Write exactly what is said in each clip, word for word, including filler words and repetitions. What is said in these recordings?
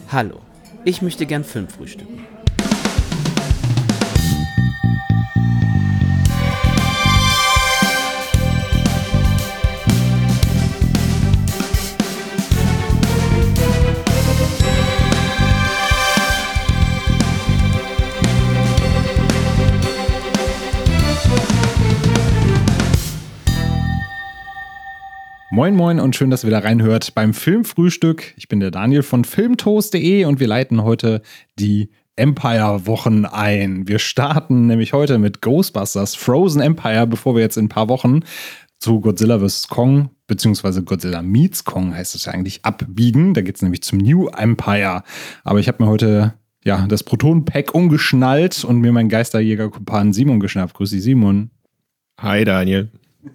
Hallo, ich möchte gern Film frühstücken. Moin Moin und schön, dass ihr wieder reinhört beim Filmfrühstück. Ich bin der Daniel von filmtoast punkt de und wir leiten heute die Empire-Wochen ein. Wir starten nämlich heute mit Ghostbusters Frozen Empire, bevor wir jetzt in ein paar Wochen zu Godzilla versus. Kong, beziehungsweise Godzilla meets Kong heißt es ja eigentlich, abbiegen. Da geht es nämlich zum New Empire. Aber ich habe mir heute ja das Proton-Pack umgeschnallt und mir meinen Geisterjäger-Kumpan Simon geschnappt. Grüß dich, Simon. Hi, Daniel.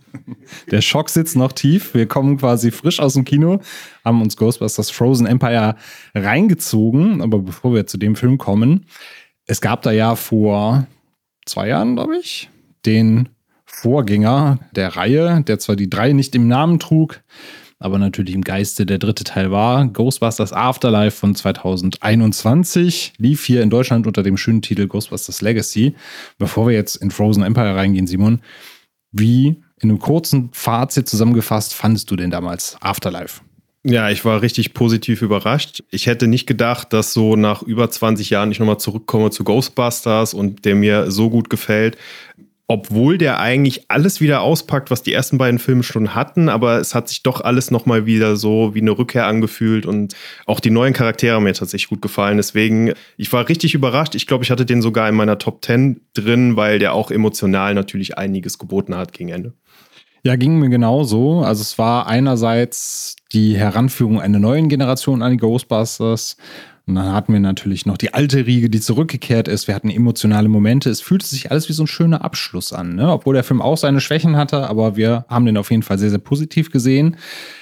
Der Schock sitzt noch tief. Wir kommen quasi frisch aus dem Kino, haben uns Ghostbusters Frozen Empire reingezogen. Aber bevor wir zu dem Film kommen, es gab da ja vor zwei Jahren, glaube ich, den Vorgänger der Reihe, der zwar die drei nicht im Namen trug, aber natürlich im Geiste der dritte Teil war. Ghostbusters Afterlife von zweitausendeinundzwanzig lief hier in Deutschland unter dem schönen Titel Ghostbusters Legacy. Bevor wir jetzt in Frozen Empire reingehen, Simon, wie in einem kurzen Fazit zusammengefasst fandest du denn damals Afterlife? Ja, ich war richtig positiv überrascht. Ich hätte nicht gedacht, dass so nach über zwanzig Jahren ich nochmal zurückkomme zu Ghostbusters und der mir so gut gefällt. Obwohl der eigentlich alles wieder auspackt, was die ersten beiden Filme schon hatten, aber es hat sich doch alles nochmal wieder so wie eine Rückkehr angefühlt und auch die neuen Charaktere haben mir tatsächlich gut gefallen. Deswegen, ich war richtig überrascht. Ich glaube, ich hatte den sogar in meiner Top zehn drin, weil der auch emotional natürlich einiges geboten hat gegen Ende. Ja, ging mir genauso. Also es war einerseits die Heranführung einer neuen Generation an die Ghostbusters. Und dann hatten wir natürlich noch die alte Riege, die zurückgekehrt ist. Wir hatten emotionale Momente. Es fühlte sich alles wie so ein schöner Abschluss an, ne? Obwohl der Film auch seine Schwächen hatte, aber wir haben den auf jeden Fall sehr, sehr positiv gesehen.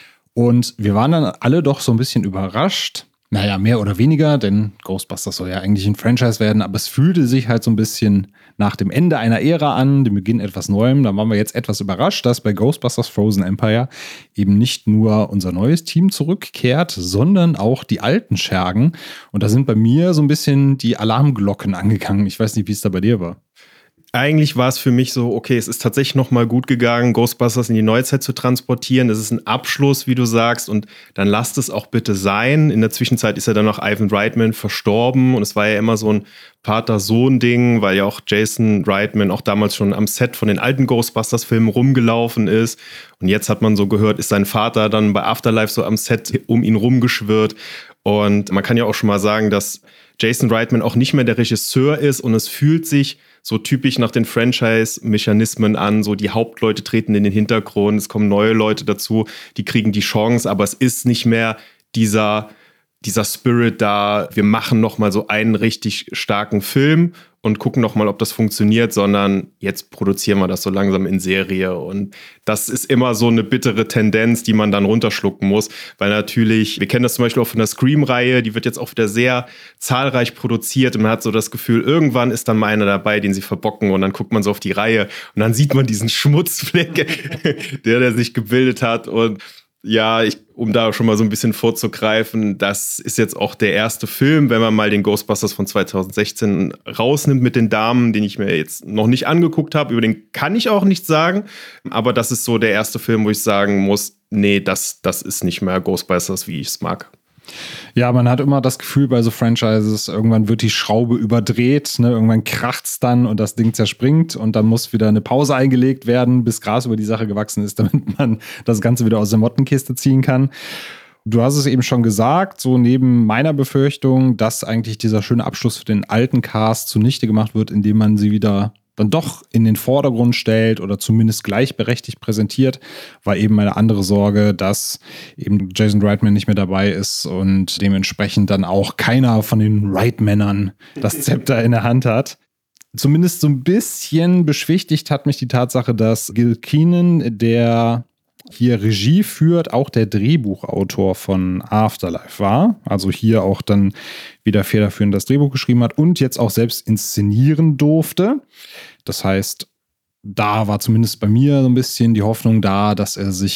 Und wir waren dann alle doch so ein bisschen überrascht. Naja, mehr oder weniger, denn Ghostbusters soll ja eigentlich ein Franchise werden, aber es fühlte sich halt so ein bisschen nach dem Ende einer Ära an, dem Beginn etwas Neuem. Da waren wir jetzt etwas überrascht, dass bei Ghostbusters Frozen Empire eben nicht nur unser neues Team zurückkehrt, sondern auch die alten Schergen. Und da sind bei mir so ein bisschen die Alarmglocken angegangen. Ich weiß nicht, wie es da bei dir war. Eigentlich war es für mich so, okay, es ist tatsächlich noch mal gut gegangen, Ghostbusters in die Neuzeit zu transportieren. Das ist ein Abschluss, wie du sagst, und dann lasst es auch bitte sein. In der Zwischenzeit ist ja dann noch Ivan Reitman verstorben und es war ja immer so ein Vater-Sohn-Ding, weil ja auch Jason Reitman auch damals schon am Set von den alten Ghostbusters-Filmen rumgelaufen ist. Und jetzt hat man so gehört, ist sein Vater dann bei Afterlife so am Set um ihn rumgeschwirrt. Und man kann ja auch schon mal sagen, dass Jason Reitman auch nicht mehr der Regisseur ist und es fühlt sich so typisch nach den Franchise-Mechanismen an, so die Hauptleute treten in den Hintergrund, es kommen neue Leute dazu, die kriegen die Chance, aber es ist nicht mehr dieser, dieser Spirit da, wir machen noch mal so einen richtig starken Film und gucken noch mal, ob das funktioniert, sondern jetzt produzieren wir das so langsam in Serie und das ist immer so eine bittere Tendenz, die man dann runterschlucken muss, weil natürlich, wir kennen das zum Beispiel auch von der Scream-Reihe, die wird jetzt auch wieder sehr zahlreich produziert und man hat so das Gefühl, irgendwann ist dann mal einer dabei, den sie verbocken und dann guckt man so auf die Reihe und dann sieht man diesen Schmutzfleck, der, der sich gebildet hat und ja, ich, um da schon mal so ein bisschen vorzugreifen, das ist jetzt auch der erste Film, wenn man mal den Ghostbusters von zweitausendsechzehn rausnimmt mit den Damen, den ich mir jetzt noch nicht angeguckt habe. Über den kann ich auch nichts sagen, aber das ist so der erste Film, wo ich sagen muss, nee, das, das ist nicht mehr Ghostbusters, wie ich es mag. Ja, man hat immer das Gefühl bei so Franchises, irgendwann wird die Schraube überdreht, ne? Irgendwann kracht's dann und das Ding zerspringt und dann muss wieder eine Pause eingelegt werden, bis Gras über die Sache gewachsen ist, damit man das Ganze wieder aus der Mottenkiste ziehen kann. Du hast es eben schon gesagt, so neben meiner Befürchtung, dass eigentlich dieser schöne Abschluss für den alten Cast zunichte gemacht wird, indem man sie wieder dann doch in den Vordergrund stellt oder zumindest gleichberechtigt präsentiert, war eben meine andere Sorge, dass eben Jason Reitman nicht mehr dabei ist und dementsprechend dann auch keiner von den Reitmännern das Zepter in der Hand hat. Zumindest so ein bisschen beschwichtigt hat mich die Tatsache, dass Gil Kenan, der hier Regie führt, auch der Drehbuchautor von Afterlife war. Also hier auch dann wieder federführend das Drehbuch geschrieben hat und jetzt auch selbst inszenieren durfte. Das heißt, da war zumindest bei mir so ein bisschen die Hoffnung da, dass er sich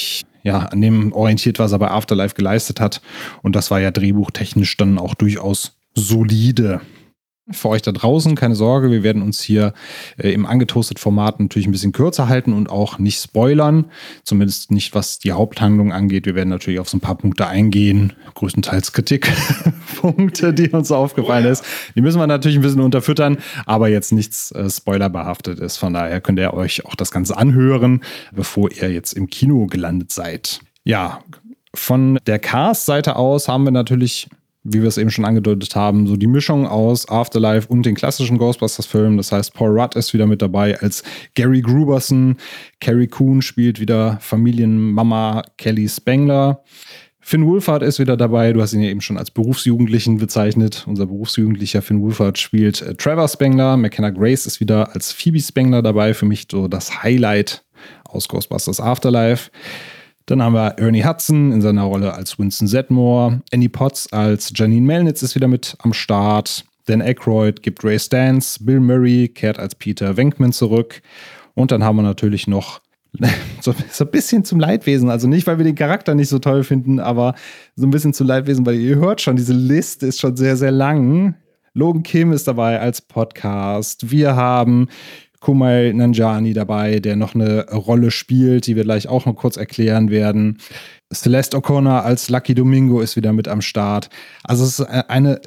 ja, an dem orientiert, was er bei Afterlife geleistet hat. Und das war ja drehbuchtechnisch dann auch durchaus solide. Für euch da draußen, keine Sorge, wir werden uns hier äh, im angetoastet-Format natürlich ein bisschen kürzer halten und auch nicht spoilern. Zumindest nicht, was die Haupthandlung angeht. Wir werden natürlich auf so ein paar Punkte eingehen, größtenteils Kritikpunkte, die uns aufgefallen ist. Die müssen wir natürlich ein bisschen unterfüttern, aber jetzt nichts äh, spoilerbehaftet ist. Von daher könnt ihr euch auch das Ganze anhören, bevor ihr jetzt im Kino gelandet seid. Ja, von der Cast-Seite aus haben wir natürlich, wie wir es eben schon angedeutet haben, so die Mischung aus Afterlife und den klassischen Ghostbusters-Filmen. Das heißt, Paul Rudd ist wieder mit dabei als Gary Gruberson. Carrie Coon spielt wieder Familienmama Kelly Spengler. Finn Wolfhard ist wieder dabei. Du hast ihn ja eben schon als Berufsjugendlichen bezeichnet. Unser Berufsjugendlicher Finn Wolfhard spielt äh, Trevor Spengler. McKenna Grace ist wieder als Phoebe Spengler dabei. Für mich so das Highlight aus Ghostbusters Afterlife. Dann haben wir Ernie Hudson in seiner Rolle als Winston Zedmore. Annie Potts als Janine Melnitz ist wieder mit am Start. Dan Aykroyd gibt Ray Stantz. Bill Murray kehrt als Peter Venkman zurück. Und dann haben wir natürlich noch so, so ein bisschen zum Leidwesen. Also nicht, weil wir den Charakter nicht so toll finden, aber so ein bisschen zum Leidwesen, weil ihr hört schon, diese Liste ist schon sehr, sehr lang. Logan Kim ist dabei als Podcast. Wir haben Kumail Nanjiani dabei, der noch eine Rolle spielt, die wir gleich auch noch kurz erklären werden. Celeste O'Connor als Lucky Domingo ist wieder mit am Start. Also es ist eine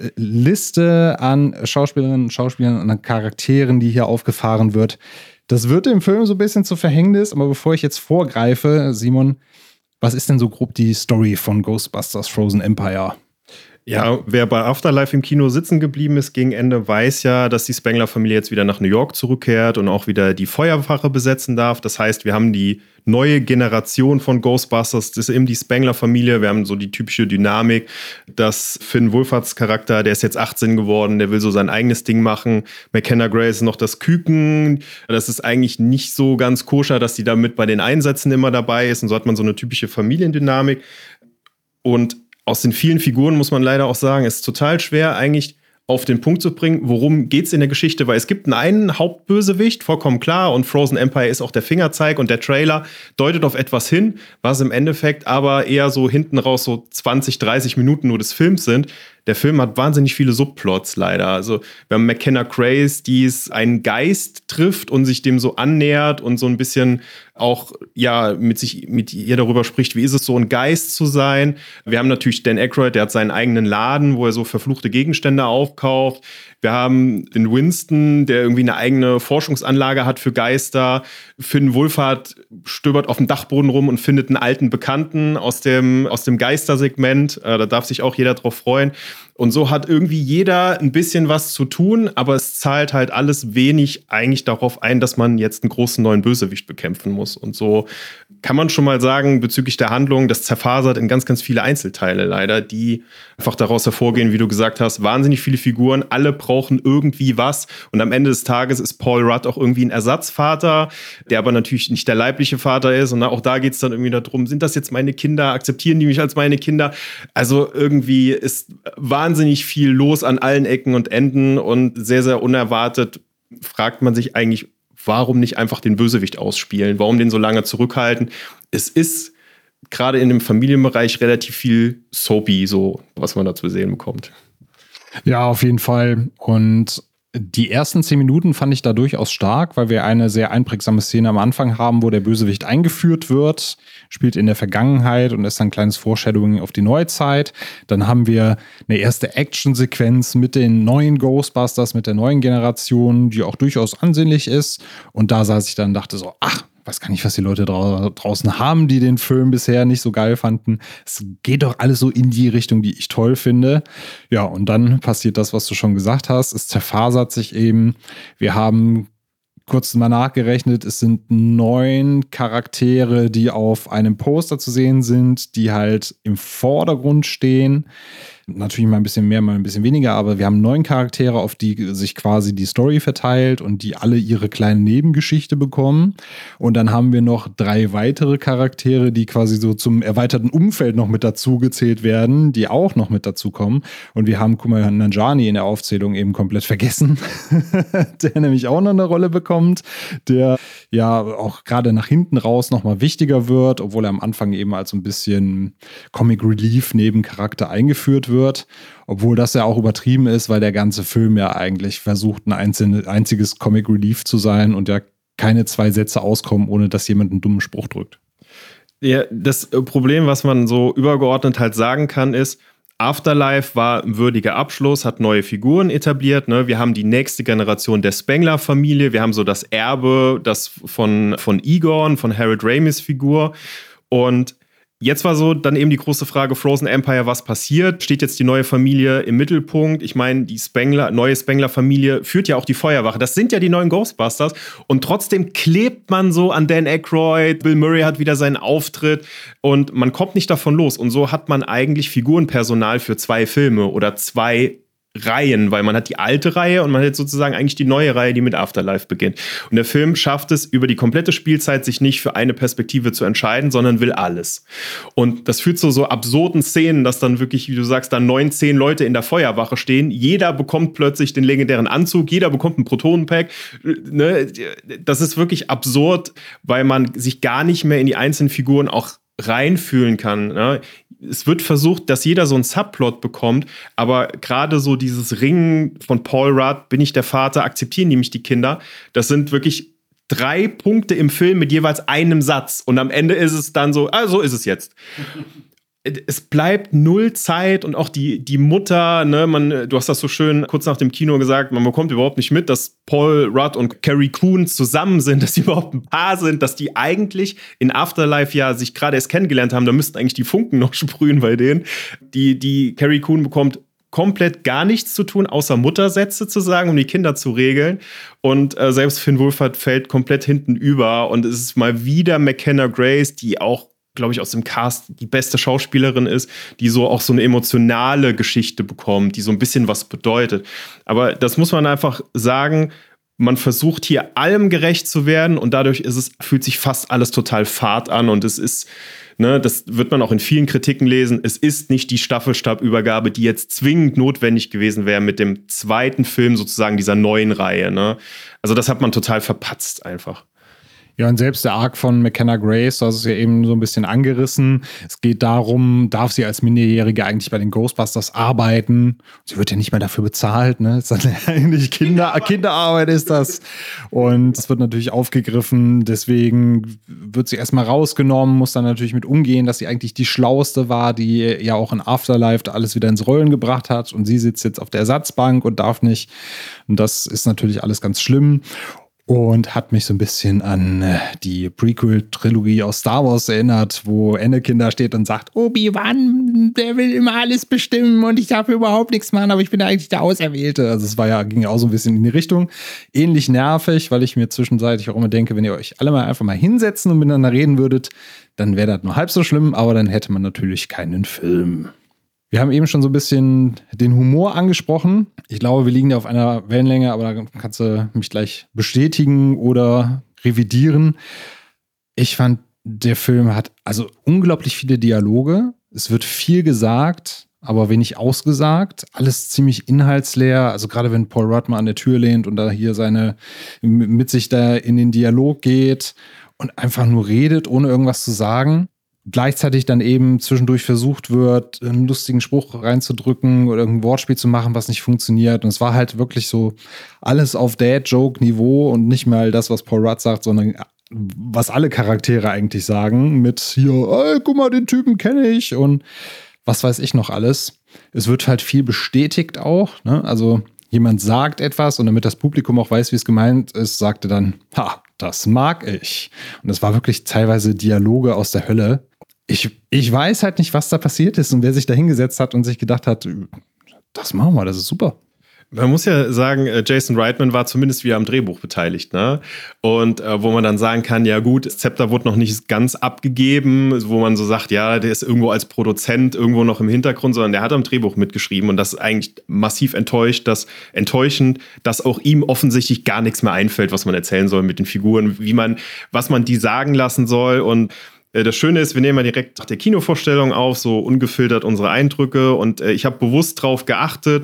Liste an Schauspielerinnen und Schauspielern und an Charakteren, die hier aufgefahren wird. Das wird dem Film so ein bisschen zu Verhängnis, aber bevor ich jetzt vorgreife, Simon, was ist denn so grob die Story von Ghostbusters Frozen Empire? Ja, wer bei Afterlife im Kino sitzen geblieben ist gegen Ende, weiß ja, dass die Spengler-Familie jetzt wieder nach New York zurückkehrt und auch wieder die Feuerwache besetzen darf. Das heißt, wir haben die neue Generation von Ghostbusters, das ist eben die Spengler-Familie. Wir haben so die typische Dynamik, dass Finn Wolfhards Charakter, der ist jetzt achtzehn geworden, der will so sein eigenes Ding machen. McKenna Grace ist noch das Küken. Das ist eigentlich nicht so ganz koscher, dass die da mit bei den Einsätzen immer dabei ist. Und so hat man so eine typische Familiendynamik. Und aus den vielen Figuren muss man leider auch sagen, es ist total schwer eigentlich auf den Punkt zu bringen, worum geht's in der Geschichte, weil es gibt einen Hauptbösewicht, vollkommen klar, und Frozen Empire ist auch der Fingerzeig und der Trailer deutet auf etwas hin, was im Endeffekt aber eher so hinten raus so zwanzig, dreißig Minuten nur des Films sind. Der Film hat wahnsinnig viele Subplots leider. Also wir haben McKenna Grace, die es einen Geist trifft und sich dem so annähert und so ein bisschen auch ja mit sich mit ihr darüber spricht, wie ist es so, ein Geist zu sein. Wir haben natürlich Dan Aykroyd, der hat seinen eigenen Laden, wo er so verfluchte Gegenstände aufkauft. Wir haben den Winston, der irgendwie eine eigene Forschungsanlage hat für Geister. Finn Wolfhard stöbert auf dem Dachboden rum und findet einen alten Bekannten aus dem, aus dem Geistersegment. Äh, da darf sich auch jeder drauf freuen. Und so hat irgendwie jeder ein bisschen was zu tun, aber es zahlt halt alles wenig eigentlich darauf ein, dass man jetzt einen großen neuen Bösewicht bekämpfen muss. Und so kann man schon mal sagen, bezüglich der Handlung, das zerfasert in ganz, ganz viele Einzelteile leider, die einfach daraus hervorgehen, wie du gesagt hast, wahnsinnig viele Figuren, alle brauchen irgendwie was. Und am Ende des Tages ist Paul Rudd auch irgendwie ein Ersatzvater, der aber natürlich nicht der leibliche Vater ist. Und auch da geht es dann irgendwie darum, sind das jetzt meine Kinder, akzeptieren die mich als meine Kinder? Also irgendwie ist wahnsinnig viel los an allen Ecken und Enden und sehr, sehr unerwartet fragt man sich eigentlich, warum nicht einfach den Bösewicht ausspielen? Warum den so lange zurückhalten? Es ist gerade in dem Familienbereich relativ viel soapy, so was man da zu sehen bekommt. Ja, auf jeden Fall. Und die ersten zehn Minuten fand ich da durchaus stark, weil wir eine sehr einprägsame Szene am Anfang haben, wo der Bösewicht eingeführt wird, spielt in der Vergangenheit und ist ein kleines Foreshadowing auf die Neuzeit. Dann haben wir eine erste Actionsequenz mit den neuen Ghostbusters, mit der neuen Generation, die auch durchaus ansehnlich ist. Und da saß ich dann und dachte so, ach, weiß gar nicht, was die Leute dra- draußen haben, die den Film bisher nicht so geil fanden. Es geht doch alles so in die Richtung, die ich toll finde. Ja, und dann passiert das, was du schon gesagt hast. Es zerfasert sich eben. Wir haben kurz mal nachgerechnet, es sind neun Charaktere, die auf einem Poster zu sehen sind, die halt im Vordergrund stehen. natürlich mal ein bisschen mehr, mal ein bisschen weniger, aber wir haben neun Charaktere, auf die sich quasi die Story verteilt und die alle ihre kleine Nebengeschichte bekommen. Und dann haben wir noch drei weitere Charaktere, die quasi so zum erweiterten Umfeld noch mit dazu gezählt werden, die auch noch mit dazu kommen. Und wir haben Kumail Nanjiani in der Aufzählung eben komplett vergessen, der nämlich auch noch eine Rolle bekommt, der ja auch gerade nach hinten raus nochmal wichtiger wird, obwohl er am Anfang eben als so ein bisschen Comic Relief Nebencharakter eingeführt wird, obwohl das ja auch übertrieben ist, weil der ganze Film ja eigentlich versucht, ein einzelne, einziges Comic Relief zu sein und ja keine zwei Sätze auskommen, ohne dass jemand einen dummen Spruch drückt. Ja, das Problem, was man so übergeordnet halt sagen kann, ist, Afterlife war ein würdiger Abschluss, hat neue Figuren etabliert. Ne? Wir haben die nächste Generation der Spengler-Familie. Wir haben so das Erbe das von, von Egon, von Harold Ramis Figur. Und jetzt war so dann eben die große Frage, Frozen Empire, was passiert? Steht jetzt die neue Familie im Mittelpunkt? Ich meine, die Spengler, neue Spengler-Familie führt ja auch die Feuerwache. Das sind ja die neuen Ghostbusters. Und trotzdem klebt man so an Dan Aykroyd. Bill Murray hat wieder seinen Auftritt. Und man kommt nicht davon los. Und so hat man eigentlich Figurenpersonal für zwei Filme oder zwei Reihen, weil man hat die alte Reihe und man hat sozusagen eigentlich die neue Reihe, die mit Afterlife beginnt. Und der Film schafft es, über die komplette Spielzeit sich nicht für eine Perspektive zu entscheiden, sondern will alles. Und das führt zu so absurden Szenen, dass dann wirklich, wie du sagst, dann neun, zehn Leute in der Feuerwache stehen. Jeder bekommt plötzlich den legendären Anzug, jeder bekommt ein Protonenpack. Ne? Das ist wirklich absurd, weil man sich gar nicht mehr in die einzelnen Figuren auch reinfühlen kann. Ne? Es wird versucht, dass jeder so einen Subplot bekommt, aber gerade so dieses Ringen von Paul Rudd, bin ich der Vater, akzeptieren die mich die Kinder, das sind wirklich drei Punkte im Film mit jeweils einem Satz und am Ende ist es dann so, ah, so ist es jetzt. Es bleibt null Zeit und auch die, die Mutter, ne, man, du hast das so schön kurz nach dem Kino gesagt, man bekommt überhaupt nicht mit, dass Paul Rudd und Carrie Coon zusammen sind, dass sie überhaupt ein Paar sind, dass die eigentlich in Afterlife ja sich gerade erst kennengelernt haben, da müssten eigentlich die Funken noch sprühen bei denen. Die, die Carrie Coon bekommt komplett gar nichts zu tun, außer Muttersätze zu sagen, um die Kinder zu regeln. Und äh, selbst Finn Wolfhard fällt komplett hinten über und es ist mal wieder McKenna Grace, die auch, glaube ich, aus dem Cast die beste Schauspielerin ist, die so auch so eine emotionale Geschichte bekommt, die so ein bisschen was bedeutet. Aber das muss man einfach sagen, man versucht hier allem gerecht zu werden und dadurch ist es, fühlt sich fast alles total fad an und es ist, ne, das wird man auch in vielen Kritiken lesen, es ist nicht die Staffelstabübergabe, die jetzt zwingend notwendig gewesen wäre mit dem zweiten Film sozusagen dieser neuen Reihe. Ne? Also das hat man total verpatzt einfach. Ja, und selbst der Arc von McKenna Grace, das ist ja eben so ein bisschen angerissen. Es geht darum, darf sie als Minderjährige eigentlich bei den Ghostbusters arbeiten? Sie wird ja nicht mehr dafür bezahlt, ne? Das ist dann eigentlich Kinder, Kinderarbeit ist das. Und es wird natürlich aufgegriffen, deswegen wird sie erstmal rausgenommen, muss dann natürlich mit umgehen, dass sie eigentlich die Schlauste war, die ja auch in Afterlife alles wieder ins Rollen gebracht hat. Und sie sitzt jetzt auf der Ersatzbank und darf nicht. Und das ist natürlich alles ganz schlimm. Und hat mich so ein bisschen an äh, die Prequel-Trilogie aus Star Wars erinnert, wo Anakin da steht und sagt, Obi-Wan, der will immer alles bestimmen und ich darf überhaupt nichts machen, aber ich bin eigentlich der Auserwählte. Also es war ja, ging ja auch so ein bisschen in die Richtung. Ähnlich nervig, weil ich mir zwischenzeitlich auch immer denke, wenn ihr euch alle mal einfach mal hinsetzen und miteinander reden würdet, dann wäre das nur halb so schlimm, aber dann hätte man natürlich keinen Film. Wir haben eben schon so ein bisschen den Humor angesprochen. Ich glaube, wir liegen ja auf einer Wellenlänge, aber da kannst du mich gleich bestätigen oder revidieren. Ich fand, der Film hat also unglaublich viele Dialoge. Es wird viel gesagt, aber wenig ausgesagt. Alles ziemlich inhaltsleer. Also gerade wenn Paul Rudd mal an der Tür lehnt und da hier seine mit sich da in den Dialog geht und einfach nur redet, ohne irgendwas zu sagen. Gleichzeitig dann eben zwischendurch versucht wird, einen lustigen Spruch reinzudrücken oder irgendein Wortspiel zu machen, was nicht funktioniert. Und es war halt wirklich so alles auf Dad-Joke-Niveau und nicht mal das, was Paul Rudd sagt, sondern was alle Charaktere eigentlich sagen mit hier, ey, guck mal, den Typen kenne ich und was weiß ich noch alles. Es wird halt viel bestätigt auch, ne? Also jemand sagt etwas und damit das Publikum auch weiß, wie es gemeint ist, sagte dann, ha, das mag ich. Und das war wirklich teilweise Dialoge aus der Hölle. Ich, ich weiß halt nicht, was da passiert ist und wer sich da hingesetzt hat und sich gedacht hat, das machen wir, das ist super. Man muss ja sagen, Jason Reitman war zumindest wieder am Drehbuch beteiligt, ne? Und äh, wo man dann sagen kann, ja gut, das Zepter wurde noch nicht ganz abgegeben, wo man so sagt, ja, der ist irgendwo als Produzent irgendwo noch im Hintergrund, sondern der hat am Drehbuch mitgeschrieben und das ist eigentlich massiv enttäuscht, dass, enttäuschend, dass auch ihm offensichtlich gar nichts mehr einfällt, was man erzählen soll mit den Figuren, wie man, was man die sagen lassen soll. Und äh, das Schöne ist, wir nehmen mal direkt nach der Kinovorstellung auf, so ungefiltert unsere Eindrücke, und äh, ich habe bewusst drauf geachtet,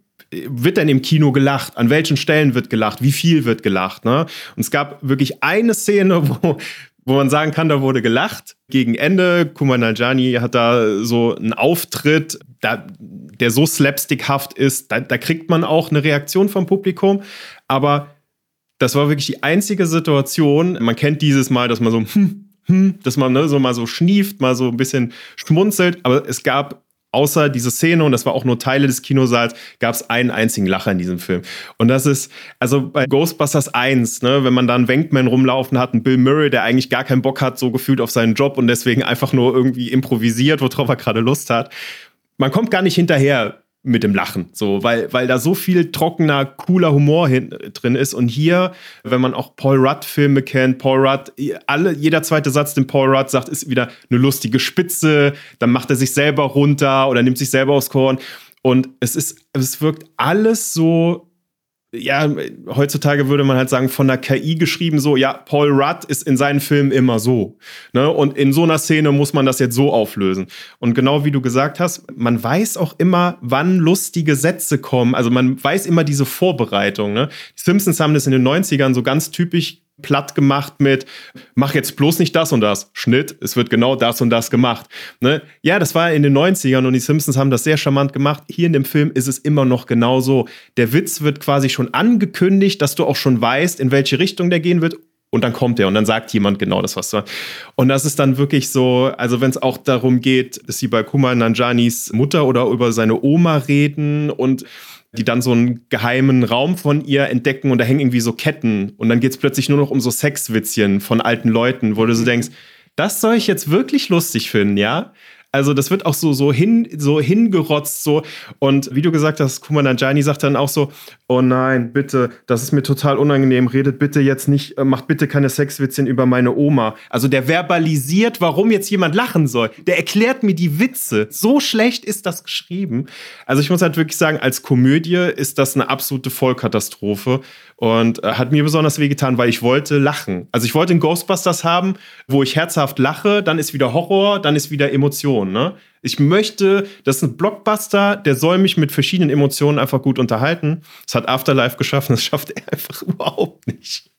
wird denn im Kino gelacht? An welchen Stellen wird gelacht? Wie viel wird gelacht? Ne? Und es gab wirklich eine Szene, wo, wo man sagen kann, da wurde gelacht. Gegen Ende, Kumail Nanjiani hat da so einen Auftritt, da, der so slapstickhaft ist, da, da kriegt man auch eine Reaktion vom Publikum. Aber das war wirklich die einzige Situation, man kennt dieses Mal, dass man so, hm, hm, dass man ne, so mal so schnieft, mal so ein bisschen schmunzelt, aber es gab außer diese Szene, und das war auch nur Teile des Kinosaals, gab es einen einzigen Lacher in diesem Film. Und das ist, also bei Ghostbusters eins, ne, wenn man da einen Wankman rumlaufen hat, einen Bill Murray, der eigentlich gar keinen Bock hat, so gefühlt auf seinen Job und deswegen einfach nur irgendwie improvisiert, worauf er gerade Lust hat. Man kommt gar nicht hinterher mit dem Lachen, so, weil, weil da so viel trockener, cooler Humor hin, drin ist. Und hier, wenn man auch Paul Rudd-Filme kennt, Paul Rudd, alle, jeder zweite Satz, den Paul Rudd sagt, ist wieder eine lustige Spitze, dann macht er sich selber runter oder nimmt sich selber aufs Korn. Und es ist, es wirkt alles so, ja, heutzutage würde man halt sagen, von der K I geschrieben, so, ja, Paul Rudd ist in seinen Filmen immer so. Ne? Und in so einer Szene muss man das jetzt so auflösen. Und genau wie du gesagt hast, man weiß auch immer, wann lustige Sätze kommen. Also man weiß immer diese Vorbereitung. Ne? Die Simpsons haben das in den neunzigern so ganz typisch platt gemacht mit, mach jetzt bloß nicht das und das. Schnitt, es wird genau das und das gemacht. Ne? Ja, das war in den neunzigern und die Simpsons haben das sehr charmant gemacht. Hier in dem Film ist es immer noch genau so. Der Witz wird quasi schon angekündigt, dass du auch schon weißt, in welche Richtung der gehen wird. Und dann kommt er und dann sagt jemand genau das, was du. Und das ist dann wirklich so, also wenn es auch darum geht, dass sie bei Kumail Nanjianis Mutter oder über seine Oma reden und die dann so einen geheimen Raum von ihr entdecken und da hängen irgendwie so Ketten und dann geht es plötzlich nur noch um so Sexwitzchen von alten Leuten, wo du so denkst, das soll ich jetzt wirklich lustig finden, ja? Also das wird auch so, so, hin, so hingerotzt so. Und wie du gesagt hast, Kumail Nanjiani sagt dann auch so, oh nein, bitte, das ist mir total unangenehm, redet bitte jetzt nicht, macht bitte keine Sexwitzchen über meine Oma. Also der verbalisiert, warum jetzt jemand lachen soll. Der erklärt mir die Witze. So schlecht ist das geschrieben. Also ich muss halt wirklich sagen, als Komödie ist das eine absolute Vollkatastrophe. Und äh, hat mir besonders wehgetan, weil ich wollte lachen. Also ich wollte einen Ghostbusters haben, wo ich herzhaft lache, dann ist wieder Horror, dann ist wieder Emotion. Ne? Ich möchte, das ist ein Blockbuster, der soll mich mit verschiedenen Emotionen einfach gut unterhalten. Das hat Afterlife geschaffen, das schafft er einfach überhaupt nicht.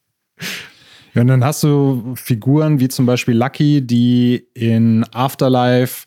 Ja, und dann hast du Figuren wie zum Beispiel Lucky, die in Afterlife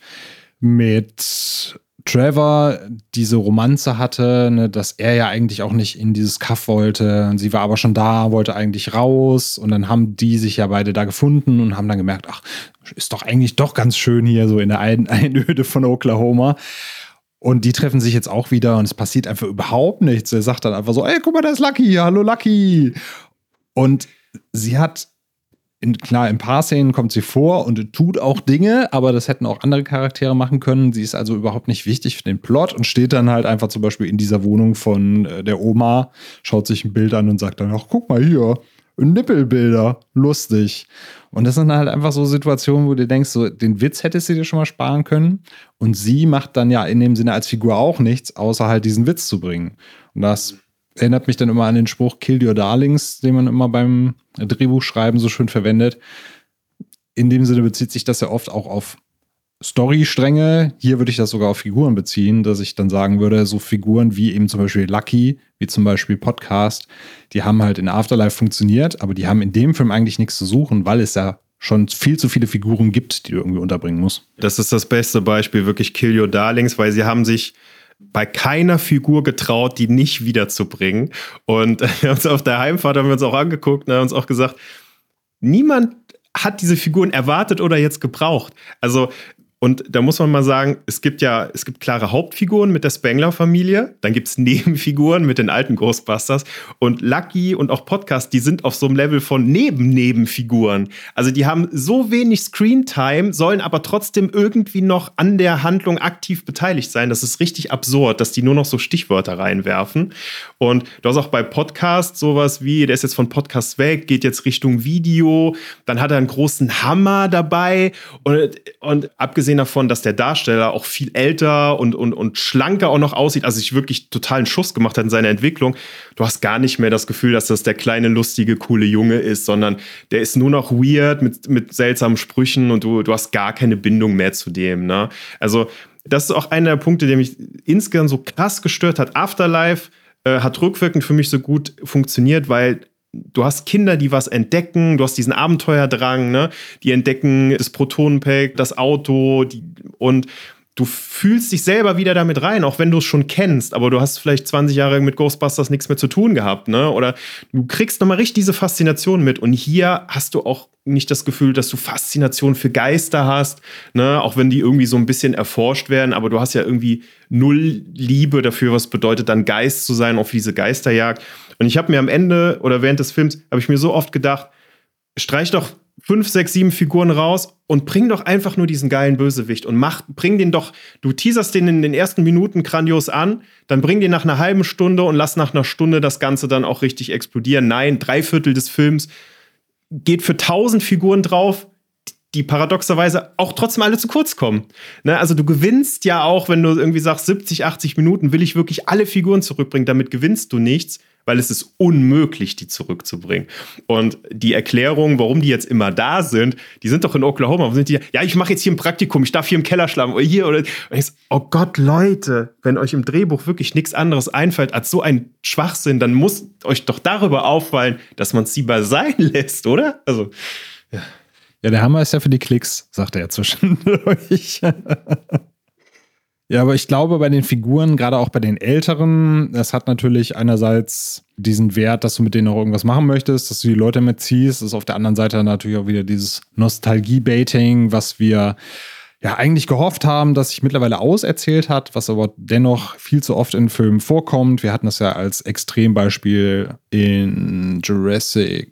mit Trevor diese Romanze hatte, ne, dass er ja eigentlich auch nicht in dieses Kaff wollte. Und sie war aber schon da, wollte eigentlich raus. Und dann haben die sich ja beide da gefunden und haben dann gemerkt, ach, ist doch eigentlich doch ganz schön hier so in der Ein- Einöde von Oklahoma. Und die treffen sich jetzt auch wieder und es passiert einfach überhaupt nichts. Er sagt dann einfach so, ey, guck mal, da ist Lucky, hallo Lucky. Und sie hat In, klar, in ein paar Szenen kommt sie vor und tut auch Dinge, aber das hätten auch andere Charaktere machen können. Sie ist also überhaupt nicht wichtig für den Plot und steht dann halt einfach zum Beispiel in dieser Wohnung von äh, der Oma, schaut sich ein Bild an und sagt dann, ach, guck mal hier, Nippelbilder, lustig. Und das sind halt einfach so Situationen, wo du denkst, so, den Witz hättest du dir schon mal sparen können. Und sie macht dann ja in dem Sinne als Figur auch nichts, außer halt diesen Witz zu bringen. Und das erinnert mich dann immer an den Spruch Kill Your Darlings, den man immer beim Drehbuchschreiben so schön verwendet. In dem Sinne bezieht sich das ja oft auch auf Storystränge. Hier würde ich das sogar auf Figuren beziehen, dass ich dann sagen würde, so Figuren wie eben zum Beispiel Lucky, wie zum Beispiel Podcast, die haben halt in Afterlife funktioniert, aber die haben in dem Film eigentlich nichts zu suchen, weil es ja schon viel zu viele Figuren gibt, die du irgendwie unterbringen musst. Das ist das beste Beispiel, wirklich Kill Your Darlings, weil sie haben sich bei keiner Figur getraut, die nicht wiederzubringen. Und wir haben uns auf der Heimfahrt haben wir uns auch angeguckt und haben uns auch gesagt, niemand hat diese Figuren erwartet oder jetzt gebraucht. Also, Und da muss man mal sagen, es gibt ja, es gibt klare Hauptfiguren mit der Spengler-Familie, dann gibt es Nebenfiguren mit den alten Ghostbusters und Lucky und auch Podcast, die sind auf so einem Level von Neben-Nebenfiguren. Also die haben so wenig Screentime, sollen aber trotzdem irgendwie noch an der Handlung aktiv beteiligt sein. Das ist richtig absurd, dass die nur noch so Stichwörter reinwerfen. Und du hast auch bei Podcast sowas wie, der ist jetzt von Podcast weg, geht jetzt Richtung Video, dann hat er einen großen Hammer dabei und, und abgesehen davon, dass der Darsteller auch viel älter und, und, und schlanker auch noch aussieht, also sich wirklich total einen Schuss gemacht hat in seiner Entwicklung, du hast gar nicht mehr das Gefühl, dass das der kleine, lustige, coole Junge ist, sondern der ist nur noch weird mit, mit seltsamen Sprüchen und du, du hast gar keine Bindung mehr zu dem, ne? Also das ist auch einer der Punkte, der mich insgesamt so krass gestört hat. Afterlife äh, hat rückwirkend für mich so gut funktioniert, weil du hast Kinder, die was entdecken, du hast diesen Abenteuerdrang, ne? Die entdecken das Protonenpack, das Auto, die, und du fühlst dich selber wieder damit rein, auch wenn du es schon kennst, aber du hast vielleicht zwanzig Jahre mit Ghostbusters nichts mehr zu tun gehabt, ne? Oder du kriegst nochmal richtig diese Faszination mit. Und hier hast du auch nicht das Gefühl, dass du Faszination für Geister hast, ne? Auch wenn die irgendwie so ein bisschen erforscht werden, aber du hast ja irgendwie null Liebe dafür, was bedeutet dann Geist zu sein auf diese Geisterjagd. Und ich habe mir am Ende oder während des Films, habe ich mir so oft gedacht, streich doch fünf, sechs, sieben Figuren raus und bring doch einfach nur diesen geilen Bösewicht und mach, bring den doch, du teaserst den in den ersten Minuten grandios an, dann bring den nach einer halben Stunde und lass nach einer Stunde das Ganze dann auch richtig explodieren. Nein, drei Viertel des Films geht für tausend Figuren drauf, die paradoxerweise auch trotzdem alle zu kurz kommen. Ne? Also du gewinnst ja auch, wenn du irgendwie sagst, siebzig, achtzig Minuten will ich wirklich alle Figuren zurückbringen, damit gewinnst du nichts, weil es ist unmöglich, die zurückzubringen. Und die Erklärung, warum die jetzt immer da sind, die sind doch in Oklahoma. Warum sind die? Ja, ich mache jetzt hier ein Praktikum, ich darf hier im Keller schlafen oder hier oder. Und ich so, oh Gott, Leute, wenn euch im Drehbuch wirklich nichts anderes einfällt als so ein Schwachsinn, dann muss euch doch darüber auffallen, dass man es lieber sein lässt, oder? Also, ja. Ja, der Hammer ist ja für die Klicks, sagt er ja zwischendurch. Ja, aber ich glaube, bei den Figuren, gerade auch bei den Älteren, das hat natürlich einerseits diesen Wert, dass du mit denen auch irgendwas machen möchtest, dass du die Leute mitziehst. Das ist auf der anderen Seite natürlich auch wieder dieses Nostalgie-Baiting, was wir ja eigentlich gehofft haben, dass sich mittlerweile auserzählt hat, was aber dennoch viel zu oft in Filmen vorkommt. Wir hatten das ja als Extrembeispiel in Jurassic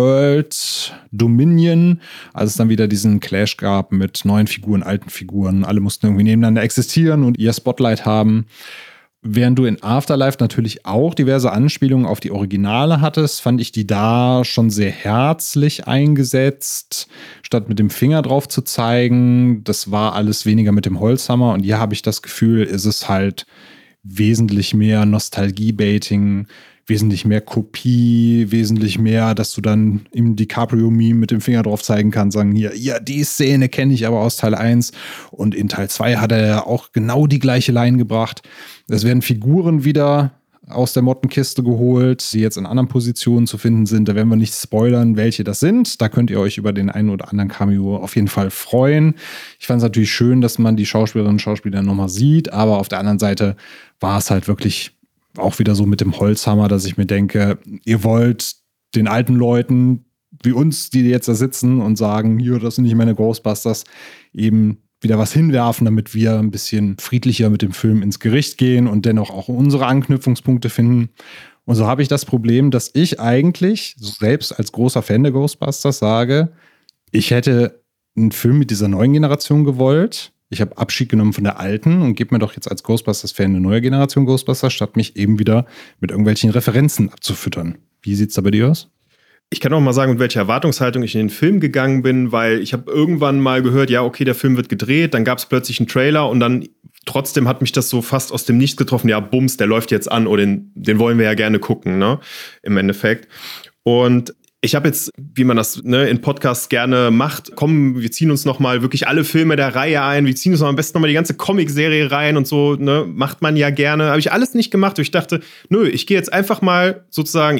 World Dominion, als es dann wieder diesen Clash gab mit neuen Figuren, alten Figuren. Alle mussten irgendwie nebeneinander existieren und ihr Spotlight haben. Während du in Afterlife natürlich auch diverse Anspielungen auf die Originale hattest, fand ich die da schon sehr herzlich eingesetzt, statt mit dem Finger drauf zu zeigen. Das war alles weniger mit dem Holzhammer. Und hier habe ich das Gefühl, ist es halt wesentlich mehr Nostalgie-Baiting, wesentlich mehr Kopie, wesentlich mehr, dass du dann im DiCaprio-Meme mit dem Finger drauf zeigen kannst, sagen, hier, ja, die Szene kenne ich aber aus Teil eins und in Teil zwei hat er ja auch genau die gleiche Line gebracht. Es werden Figuren wieder aus der Mottenkiste geholt, die jetzt in anderen Positionen zu finden sind. Da werden wir nicht spoilern, welche das sind. Da könnt ihr euch über den einen oder anderen Cameo auf jeden Fall freuen. Ich fand es natürlich schön, dass man die Schauspielerinnen und Schauspieler nochmal sieht, aber auf der anderen Seite war es halt wirklich auch wieder so mit dem Holzhammer, dass ich mir denke, ihr wollt den alten Leuten wie uns, die jetzt da sitzen und sagen, hier, das sind nicht meine Ghostbusters, eben wieder was hinwerfen, damit wir ein bisschen friedlicher mit dem Film ins Gericht gehen und dennoch auch unsere Anknüpfungspunkte finden. Und so habe ich das Problem, dass ich eigentlich, selbst als großer Fan der Ghostbusters, sage, ich hätte einen Film mit dieser neuen Generation gewollt. Ich habe Abschied genommen von der alten und gebe mir doch jetzt als Ghostbusters-Fan eine neue Generation Ghostbusters, statt mich eben wieder mit irgendwelchen Referenzen abzufüttern. Wie sieht's da bei dir aus? Ich kann auch mal sagen, mit welcher Erwartungshaltung ich in den Film gegangen bin, weil ich habe irgendwann mal gehört, ja, okay, der Film wird gedreht, dann gab es plötzlich einen Trailer und dann trotzdem hat mich das so fast aus dem Nichts getroffen, ja, bums, der läuft jetzt an, oder den, den wollen wir ja gerne gucken, ne, im Endeffekt. Und ich habe jetzt, wie man das ne, in Podcasts gerne macht, komm, wir ziehen uns noch mal wirklich alle Filme der Reihe ein, wir ziehen uns noch am besten noch mal die ganze Comic-Serie rein und so, ne, macht man ja gerne. Habe ich alles nicht gemacht. Ich dachte, nö, ich gehe jetzt einfach mal sozusagen, ich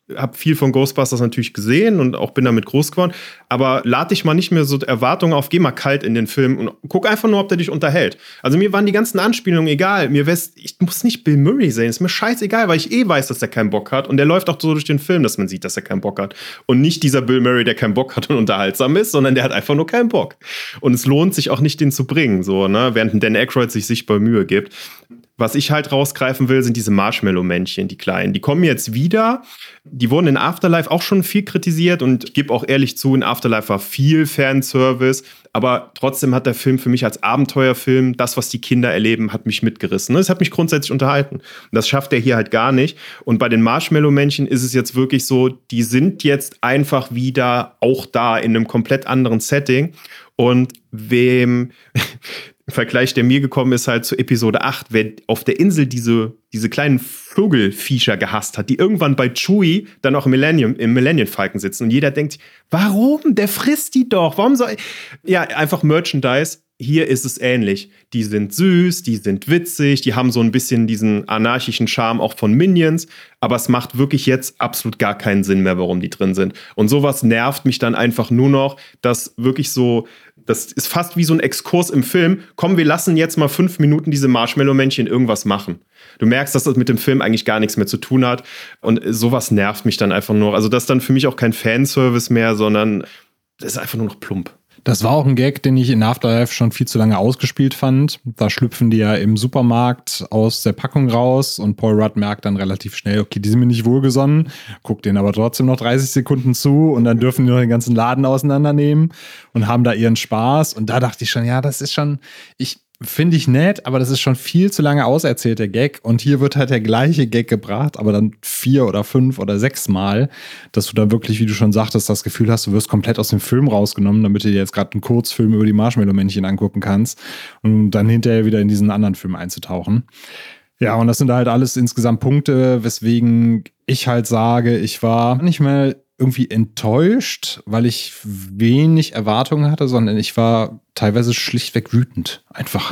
habe viel von Ghostbusters natürlich gesehen und auch bin damit groß geworden, aber lade dich mal nicht mehr so Erwartungen auf, geh mal kalt in den Film und guck einfach nur, ob der dich unterhält. Also mir waren die ganzen Anspielungen egal, mir wär's, ich muss nicht Bill Murray sehen, ist mir scheißegal, weil ich eh weiß, dass der keinen Bock hat und der läuft auch so durch den Film, dass man sieht, dass er keinen Bock hat. Und nicht dieser Bill Murray, der keinen Bock hat und unterhaltsam ist, sondern der hat einfach nur keinen Bock. Und es lohnt sich auch nicht, den zu bringen, so, ne? Während ein Dan Aykroyd sich sichtbar Mühe gibt. Was ich halt rausgreifen will, sind diese Marshmallow-Männchen, die kleinen. Die kommen jetzt wieder. Die wurden in Afterlife auch schon viel kritisiert und ich gebe auch ehrlich zu, in Afterlife war viel Fanservice, aber trotzdem hat der Film für mich als Abenteuerfilm, das, was die Kinder erleben, hat mich mitgerissen. Es hat mich grundsätzlich unterhalten. Und das schafft er hier halt gar nicht. Und bei den Marshmallow-Männchen ist es jetzt wirklich so, die sind jetzt einfach wieder auch da in einem komplett anderen Setting. Und wem... Vergleich, der mir gekommen ist, halt zu Episode acht, wer auf der Insel diese, diese kleinen Vogelviecher gehasst hat, die irgendwann bei Chewie dann auch im Millennium, im Millennium Falcon sitzen und jeder denkt, warum? Der frisst die doch. Warum soll ich? Ja, einfach Merchandise. Hier ist es ähnlich. Die sind süß, die sind witzig, die haben so ein bisschen diesen anarchischen Charme auch von Minions, aber es macht wirklich jetzt absolut gar keinen Sinn mehr, warum die drin sind. Und sowas nervt mich dann einfach nur noch, dass wirklich so, das ist fast wie so ein Exkurs im Film. Komm, wir lassen jetzt mal fünf Minuten diese Marshmallow-Männchen irgendwas machen. Du merkst, dass das mit dem Film eigentlich gar nichts mehr zu tun hat und sowas nervt mich dann einfach nur. Also das ist dann für mich auch kein Fanservice mehr, sondern das ist einfach nur noch plump. Das war auch ein Gag, den ich in Afterlife schon viel zu lange ausgespielt fand. Da schlüpfen die ja im Supermarkt aus der Packung raus und Paul Rudd merkt dann relativ schnell, okay, die sind mir nicht wohlgesonnen, guckt denen aber trotzdem noch dreißig Sekunden zu und dann dürfen die noch den ganzen Laden auseinandernehmen und haben da ihren Spaß. Und da dachte ich schon, ja, das ist schon, ich finde ich nett, aber das ist schon viel zu lange auserzählt, der Gag. Und hier wird halt der gleiche Gag gebracht, aber dann vier oder fünf oder sechs Mal, dass du da wirklich, wie du schon sagtest, das Gefühl hast, du wirst komplett aus dem Film rausgenommen, damit du dir jetzt gerade einen Kurzfilm über die Marshmallow-Männchen angucken kannst und dann hinterher wieder in diesen anderen Film einzutauchen. Ja, und das sind halt alles insgesamt Punkte, weswegen ich halt sage, ich war nicht mehr irgendwie enttäuscht, weil ich wenig Erwartungen hatte, sondern ich war teilweise schlichtweg wütend. Einfach.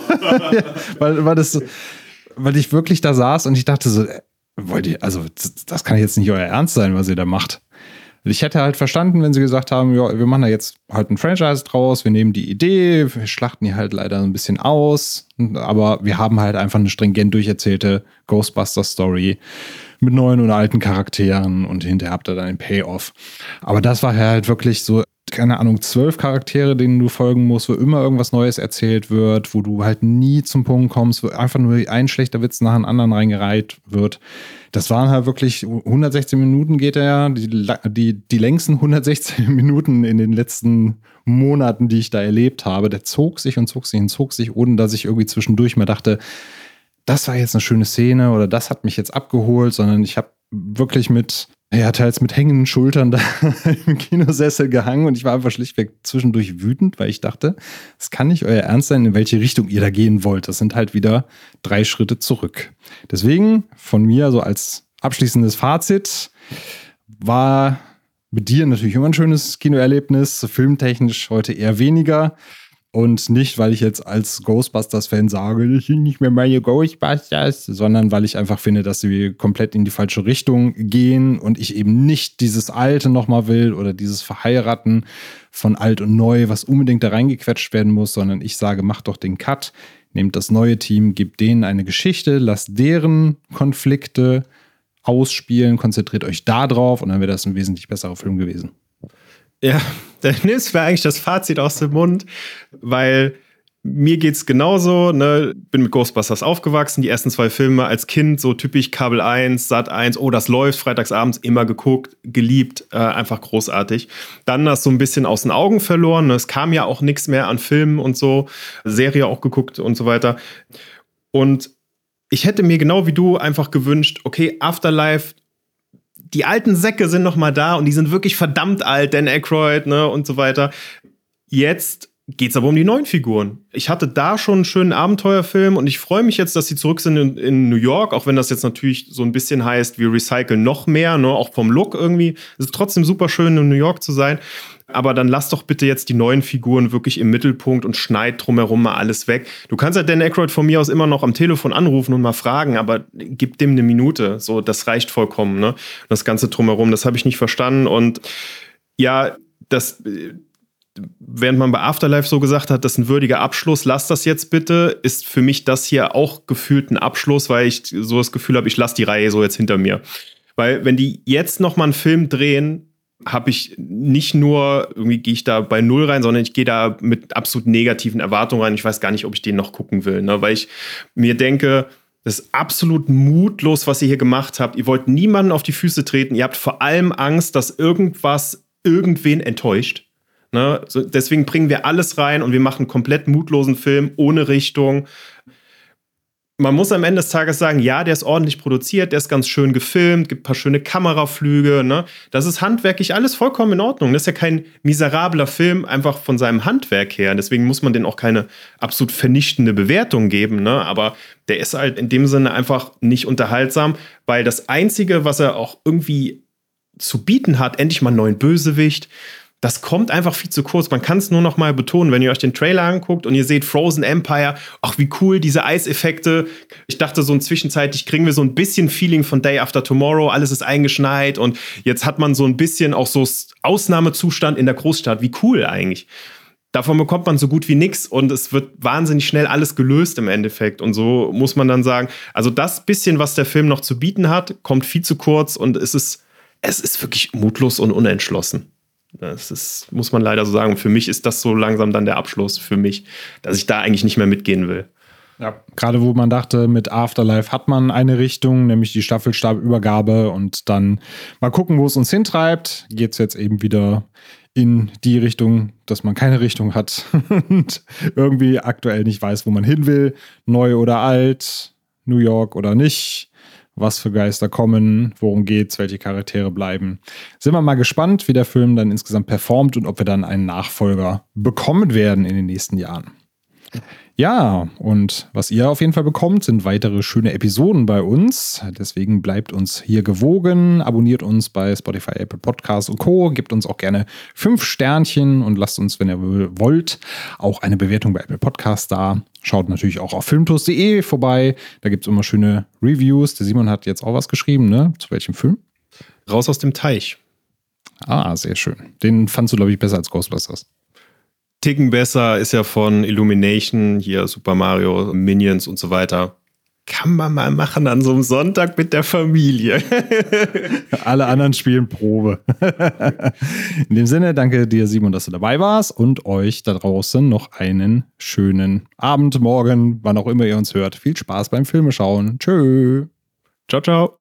Ja, weil, weil, das, weil ich wirklich da saß und ich dachte so, wollt ihr, also das kann jetzt nicht euer Ernst sein, was ihr da macht. Ich hätte halt verstanden, wenn sie gesagt haben, ja, wir machen da jetzt halt ein Franchise draus, wir nehmen die Idee, wir schlachten die halt leider ein bisschen aus, aber wir haben halt einfach eine stringent durcherzählte Ghostbusters-Story mit neuen und alten Charakteren und hinterher habt ihr dann den Payoff. Aber das war halt wirklich so, keine Ahnung, zwölf Charaktere, denen du folgen musst, wo immer irgendwas Neues erzählt wird, wo du halt nie zum Punkt kommst, wo einfach nur ein schlechter Witz nach dem anderen reingereiht wird. Das waren halt wirklich hundertsechzehn Minuten geht er, die, die, die längsten hundertsechzehn Minuten in den letzten Monaten, die ich da erlebt habe. Der zog sich und zog sich und zog sich, ohne dass ich irgendwie zwischendurch mal dachte, das war jetzt eine schöne Szene oder das hat mich jetzt abgeholt, sondern ich habe wirklich mit, ja, teils mit hängenden Schultern da im Kinosessel gehangen und ich war einfach schlichtweg zwischendurch wütend, weil ich dachte, es kann nicht euer Ernst sein, in welche Richtung ihr da gehen wollt. Das sind halt wieder drei Schritte zurück. Deswegen von mir so als abschließendes Fazit war mit dir natürlich immer ein schönes Kinoerlebnis, filmtechnisch heute eher weniger. Und nicht, weil ich jetzt als Ghostbusters-Fan sage, das sind nicht mehr meine Ghostbusters, sondern weil ich einfach finde, dass sie komplett in die falsche Richtung gehen und ich eben nicht dieses Alte nochmal will oder dieses Verheiraten von Alt und Neu, was unbedingt da reingequetscht werden muss, sondern ich sage, macht doch den Cut, nehmt das neue Team, gebt denen eine Geschichte, lasst deren Konflikte ausspielen, konzentriert euch da drauf und dann wäre das ein wesentlich besserer Film gewesen. Ja, dann nimmst du mir eigentlich das Fazit aus dem Mund, weil mir geht's genauso, ne? Bin mit Ghostbusters aufgewachsen, die ersten zwei Filme als Kind, so typisch Kabel eins, Sat eins, oh, das läuft, freitagsabends immer geguckt, geliebt, äh, einfach großartig. Dann das so ein bisschen aus den Augen verloren, es kam ja auch nichts mehr an Filmen und so, Serie auch geguckt und so weiter. Und ich hätte mir genau wie du einfach gewünscht, okay, Afterlife, die alten Säcke sind noch mal da und die sind wirklich verdammt alt, Dan Aykroyd, ne, und so weiter. Jetzt geht's aber um die neuen Figuren. Ich hatte da schon einen schönen Abenteuerfilm und ich freue mich jetzt, dass sie zurück sind in, in New York, auch wenn das jetzt natürlich so ein bisschen heißt, wir recyceln noch mehr, ne, auch vom Look irgendwie. Es ist trotzdem super schön, in New York zu sein. aber dann lass doch bitte jetzt die neuen Figuren wirklich im Mittelpunkt und schneid drumherum mal alles weg. Du kannst halt Dan Aykroyd von mir aus immer noch am Telefon anrufen und mal fragen, aber gib dem eine Minute. So, das reicht vollkommen, ne? Das Ganze drumherum, das habe ich nicht verstanden. Und ja, das, während man bei Afterlife so gesagt hat, das ist ein würdiger Abschluss, lass das jetzt bitte, ist für mich das hier auch gefühlt ein Abschluss, weil ich so das Gefühl habe, ich lasse die Reihe so jetzt hinter mir. Weil wenn die jetzt noch mal einen Film drehen, habe ich nicht nur, irgendwie gehe ich da bei Null rein, sondern ich gehe da mit absolut negativen Erwartungen rein. Ich weiß gar nicht, ob ich den noch gucken will, ne? Weil ich mir denke, das ist absolut mutlos, was ihr hier gemacht habt. Ihr wollt niemanden auf die Füße treten. Ihr habt vor allem Angst, dass irgendwas irgendwen enttäuscht. Ne? So, deswegen bringen wir alles rein und wir machen einen komplett mutlosen Film ohne Richtung. Man muss am Ende des Tages sagen, ja, der ist ordentlich produziert, der ist ganz schön gefilmt, gibt ein paar schöne Kameraflüge, ne? Das ist handwerklich alles vollkommen in Ordnung. Das ist ja kein miserabler Film, einfach von seinem Handwerk her. Deswegen muss man den auch keine absolut vernichtende Bewertung geben, ne? Aber der ist halt in dem Sinne einfach nicht unterhaltsam, weil das Einzige, was er auch irgendwie zu bieten hat, endlich mal einen neuen Bösewicht, das kommt einfach viel zu kurz. Man kann es nur noch mal betonen, wenn ihr euch den Trailer anguckt und ihr seht Frozen Empire, ach wie cool, diese Eiseffekte. Ich dachte so ein zwischenzeitlich kriegen wir so ein bisschen Feeling von Day After Tomorrow, alles ist eingeschneit und jetzt hat man so ein bisschen auch so Ausnahmezustand in der Großstadt. Wie cool eigentlich. Davon bekommt man so gut wie nichts und es wird wahnsinnig schnell alles gelöst im Endeffekt. Und so muss man dann sagen, also das bisschen, was der Film noch zu bieten hat, kommt viel zu kurz und es ist, es ist wirklich mutlos und unentschlossen. Das ist, muss man leider so sagen. Für mich ist das so langsam dann der Abschluss für mich, dass ich da eigentlich nicht mehr mitgehen will. Ja, gerade wo man dachte, mit Afterlife hat man eine Richtung, nämlich die Staffelstabübergabe und dann mal gucken, wo es uns hintreibt, geht es jetzt eben wieder in die Richtung, dass man keine Richtung hat und irgendwie aktuell nicht weiß, wo man hin will, neu oder alt, New York oder nicht. Was für Geister kommen, worum geht's, welche Charaktere bleiben. Sind wir mal gespannt, wie der Film dann insgesamt performt und ob wir dann einen Nachfolger bekommen werden in den nächsten Jahren. Ja, und was ihr auf jeden Fall bekommt, sind weitere schöne Episoden bei uns. Deswegen bleibt uns hier gewogen, abonniert uns bei Spotify, Apple Podcasts und Co. Gebt uns auch gerne fünf Sternchen und lasst uns, wenn ihr wollt, auch eine Bewertung bei Apple Podcasts da. Schaut natürlich auch auf filmtours punkt de vorbei. Da gibt es immer schöne Reviews. Der Simon hat jetzt auch was geschrieben, ne? Zu welchem Film? Raus aus dem Teich. Ah, sehr schön. Den fandst du, glaube ich, besser als Ghostbusters. Ticken besser, ist ja von Illumination, hier Super Mario, Minions und so weiter. Kann man mal machen an so einem Sonntag mit der Familie. Alle anderen spielen Probe. In dem Sinne, danke dir, Simon, dass du dabei warst und euch da draußen noch einen schönen Abend, Morgen, wann auch immer ihr uns hört. Viel Spaß beim Filmeschauen. Tschö. Ciao, ciao.